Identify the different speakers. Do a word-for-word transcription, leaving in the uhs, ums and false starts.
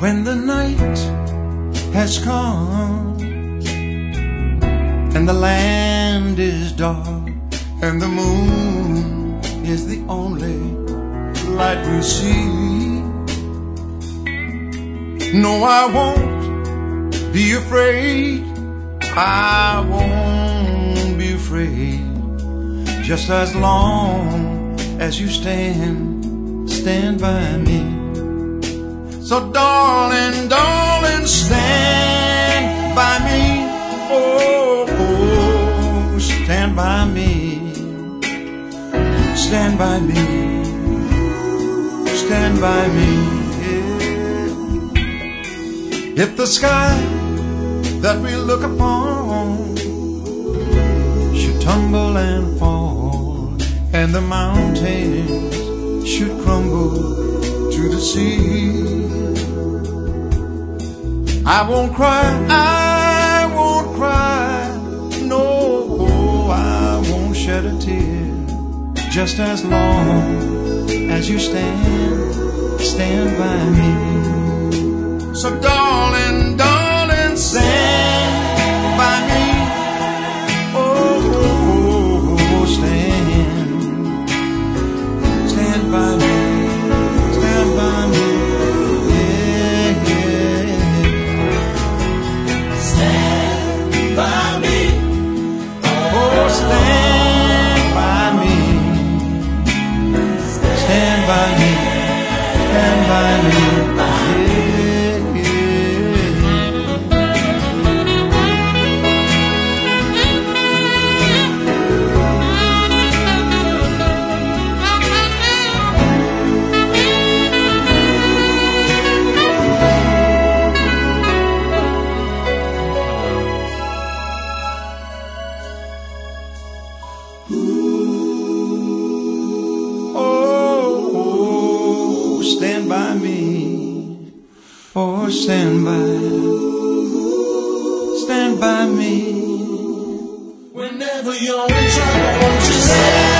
Speaker 1: when the night has come and the land is dark and the moon is the only light we see. No, I won't be afraid, I won't be afraid, just as long as you stand, stand by me. So darling, darling, stand by me. Oh, oh, stand by me. Stand by me. Stand by me. Yeah. If the sky that we look upon should tumble and fall, and the mountains should crumble to the sea, I won't cry, I won't cry, no, I won't shed a tear, just as long as you stand, stand by me. So darling, darling, stand by me. Oh, oh, oh, stand, stand by me, stand by me. Yeah, yeah.
Speaker 2: Stand by me.
Speaker 1: Oh, stand by me. Stand by me. Stand by me. Yeah, yeah. Oh, stand by me. Oh, stand by. Stand by me.
Speaker 2: Whenever you're in trouble, won't you stand